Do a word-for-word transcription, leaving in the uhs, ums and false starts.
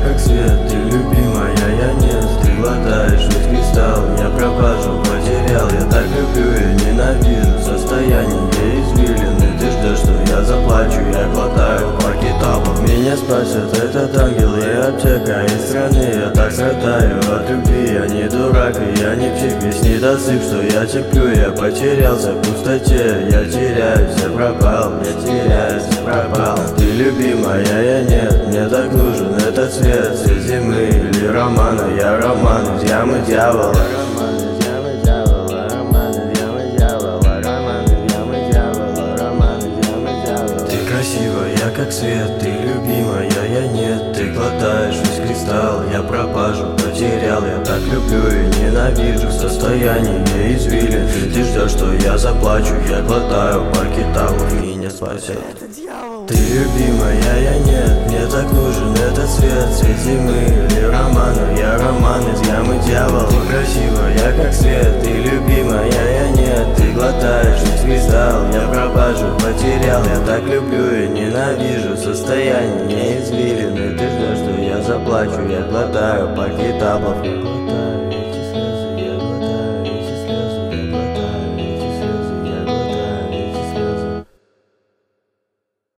как свет, ты любимая, я нет. Ты глотаешь весь кристалл, я пропажу потерял. Я так люблю и ненавижу состояние извилины. Ты ждешь, что я заплачу, я глотаю парки этапов. Меня спасет этот ангел и аптека из страны. Я так страдаю от любви, я не дурак и я не псих. Весь недосып, что я терплю, я потерялся в пустоте. Я теряюсь, я пропал, я теряюсь, я пропал. Ты любимая, я нет, мне так нужен этот свет. Свет зимы или романа, я роман из ямы дьявола. Красивая, как свет, ты любимая, я нет. Ты глотаешь весь кристалл, я пропажу потерял. Я так люблю и ненавижу состояние извилин. Ты ждешь, что я заплачу, я глотаю парки тавов, меня спасет. Ты любимая, я нет, мне так нужен этот свет. Свет зимы или романа, я роман из ямы дьявола. Ты красивая, как свет, ты любимая, я нет. Ты глотаешь весь кристалл, я пропажу потерял. Я так люблю и ненавижу состояние извилины. Ты ждешь, что я заплачу, я глотаю парки табов.